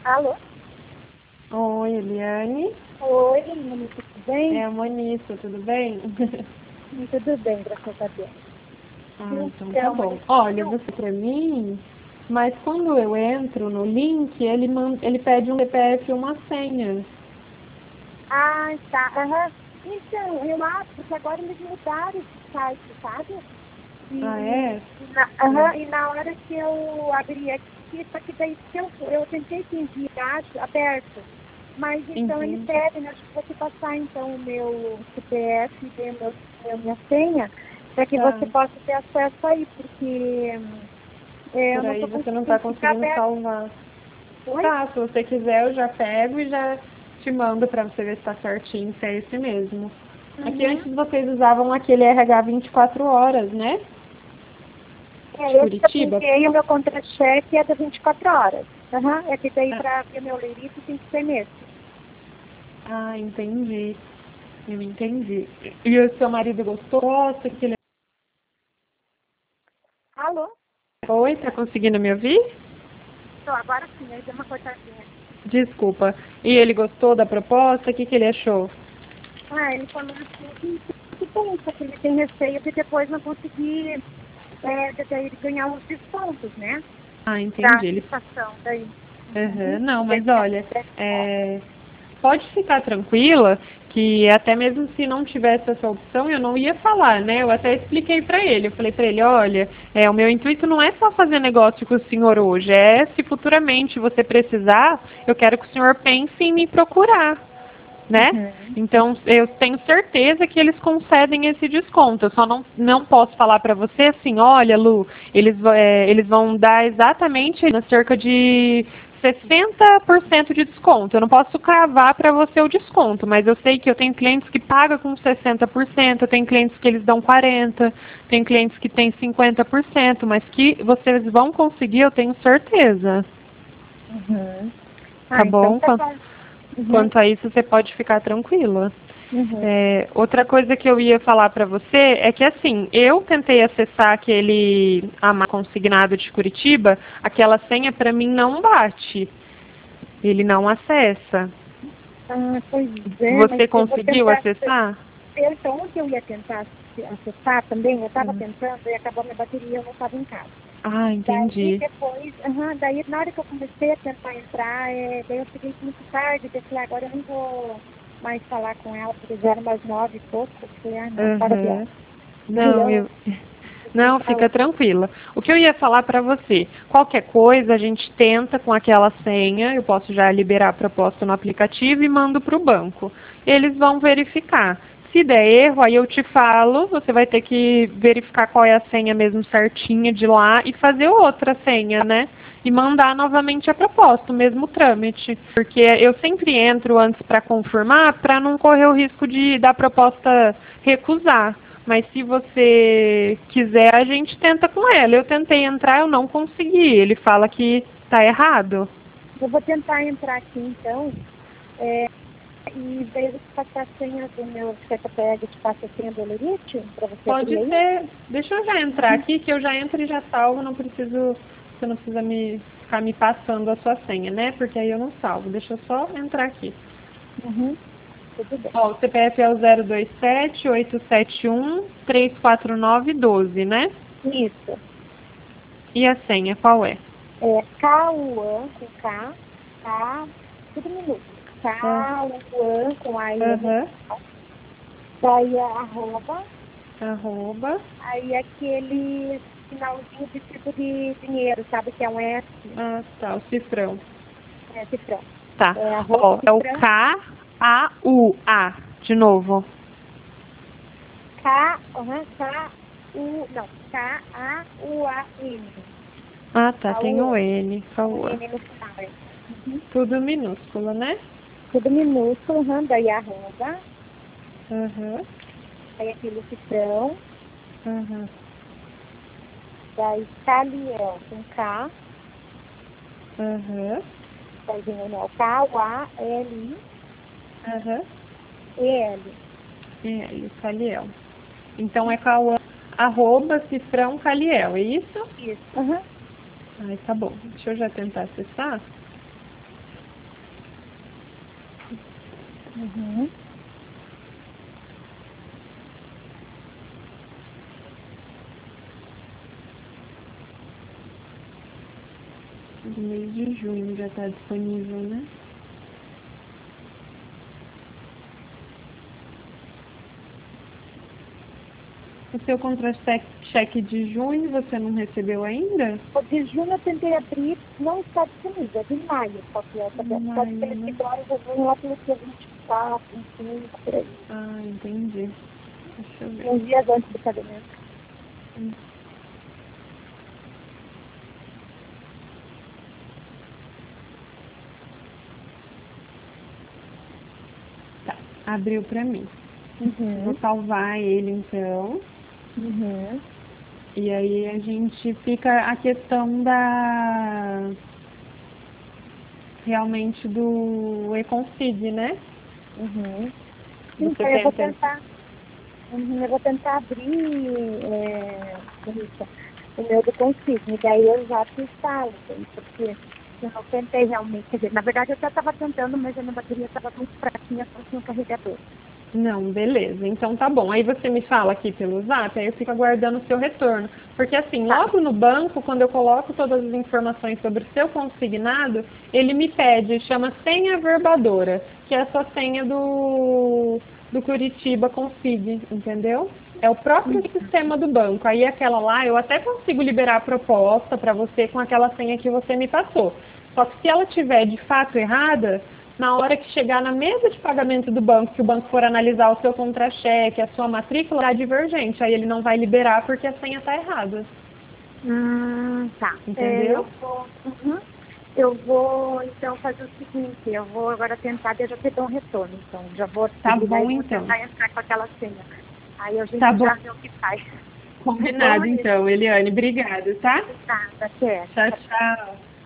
Alô? Oi, Eliane. Oi, Monique, tudo bem? É a Moniça, tudo bem? Tudo bem, graças a Deus. Então tá bom. Monique, Olha, você pra mim, mas quando eu entro no link, ele pede um CPF e uma senha. tá. Aham. Então, eu acho que agora eles mudaram de site, sabe? Ah, é? E na hora que eu abri aqui, só que daí que eu tentei enviar aberto. Mas então ele pede, né? Acho que vou te passar então o meu CPF e a minha senha, para que você possa ter acesso aí, porque eu Por não aí estou você não conseguindo tá ficar conseguindo aberto. salvar. Oi? Tá, se você quiser eu já pego e já te mando pra você ver se tá certinho, se é esse mesmo. Aqui antes vocês usavam aquele RH 24 horas, né? De Esse que eu Curitiba. peguei, o meu contra-cheque é de 24 horas. É que daí para ver meu leirito tem que ser nesse. Ah, entendi. Eu entendi. E o seu marido gostou? Gosta que ele... Alô? Oi, tá conseguindo me ouvir? Tô, agora sim, aí deu uma cortadinha. Desculpa. E ele gostou da proposta? O que ele achou? Ele falou assim que pensa que ele tem receio de depois não conseguir daí ganhar os descontos, né? Ah, Da entendi. situação daí. Não, mas olha, pode ficar tranquila que até mesmo se não tivesse essa opção, eu não ia falar, né? Eu até expliquei pra ele. Eu falei pra ele, olha, o meu intuito não é só fazer negócio com o senhor hoje, é se futuramente você precisar, eu quero que o senhor pense em me procurar, né? Então, eu tenho certeza que eles concedem esse desconto. Eu só não posso falar para você assim, olha, Lu, eles vão dar exatamente cerca de 60% de desconto. Eu não posso cravar para você o desconto, mas eu sei que eu tenho clientes que pagam com 60%, eu tenho clientes que eles dão 40%, tem clientes que têm 50%, mas que vocês vão conseguir, eu tenho certeza. Tá bom? Então tá bom. Quanto a isso, você pode ficar tranquila. Outra coisa que eu ia falar para você é que, assim, eu tentei acessar aquele consignado de Curitiba, aquela senha para mim não bate. Ele não acessa. Pois é, mas Você eu vou conseguiu tentar. acessar? Então, ontem eu ia tentar acessar também, eu estava tentando e acabou minha bateria, eu não estava em casa. Ah, Daí entendi. depois, daí na hora que eu comecei a tentar entrar, daí eu cheguei muito tarde, eu falei, agora eu não vou mais falar com ela, porque já era umas 9 e pouco, eu falei, não, para dela. Não, não, fica tranquila. O que eu ia falar para você, qualquer coisa a gente tenta com aquela senha, eu posso já liberar a proposta no aplicativo e mando para o banco. Eles vão verificar. Se der erro, aí eu te falo, você vai ter que verificar qual é a senha mesmo certinha de lá e fazer outra senha, né? E mandar novamente a proposta, o mesmo trâmite. Porque eu sempre entro antes para confirmar, para não correr o risco da proposta recusar. Mas se você quiser, a gente tenta com ela. Eu tentei entrar, eu não consegui. Ele fala que está errado. Eu vou tentar entrar aqui então, e daí eu vou te passar a senha do meu CPF, te passo a senha do Lerite, para você abrir Pode aí. ser. Deixa eu já entrar aqui, que eu já entro e já salvo. Você não precisa ficar me passando a sua senha, né? Porque aí eu não salvo. Deixa eu só entrar aqui. Tudo bem. Ó, o CPF é o 027-871-34912, né? Isso. E a senha, qual é? Cauã com K, tudo minúsculo. Cauã com a N, daí arroba, Arroba. aí aquele finalzinho de tipo de dinheiro, sabe que é um S, Ah, tá, o cifrão. cifrão. Tá. Arroba Ó, é o cifrão, K-A-U-A. De novo. K-A-U-A-N. Ah, tá. Tem o Cauã, N. um Cauã. N no final. Tudo minúsculo, né? Tudo minúsculo, daí arroba, Aham. aí aquele cifrão, Aham. daí Caliel com K, Aham. daí vem o K-U-A-L-I-E-L. Aham. L, Caliel. Então é Cauã, arroba, cifrão, Caliel, é isso? Isso. Ai, tá bom. Deixa eu já tentar acessar. Uhum. Do mês de junho já está disponível, né? O seu contra-cheque de junho você não recebeu ainda? O de junho eu tentei abrir, não está disponível, é de maio, só que é, pode ser Né? que agora eu vou lá pelo dia 24, 25, por aí. Ah, entendi. Deixa eu ver. Uns dias antes do pagamento. Tá, abriu pra mim. Vou Uhum. salvar ele então. Uhum. E aí a gente fica a questão da realmente do Econfig, né? Uhum. Você Então, eu vou tenta. tentar. Eu vou tentar abrir o meu do Consigne, daí eu já te instalo, porque eu não tentei realmente, quer dizer, na verdade eu até estava tentando, mas a minha bateria estava muito fraquinha, só tinha um carregador. Não, beleza. Então tá bom. Aí você me fala aqui pelo Zap, aí eu fico aguardando o seu retorno. Porque assim, Tá. logo no banco, quando eu coloco todas as informações sobre o seu consignado, ele me pede, chama senha verbadora, que é a sua senha do Curitiba Config, entendeu? É o próprio sistema do banco. Aí aquela lá, eu até consigo liberar a proposta para você com aquela senha que você me passou. Só que se ela tiver de fato errada, na hora que chegar na mesa de pagamento do banco, que o banco for analisar o seu contra-cheque, a sua matrícula, é divergente. Aí ele não vai liberar porque a senha está errada. Tá. Entendeu? Eu vou, então, fazer o seguinte, eu vou agora tentar, eu já te dou um retorno, então, já vou Tá desligar e bom vou então. tentar entrar com aquela senha. Aí a Tá gente bom. já vê o que faz. Tá bom, Combinado Eliane? então, Eliane. Obrigada, tá? Obrigada, até. Tchau, tchau.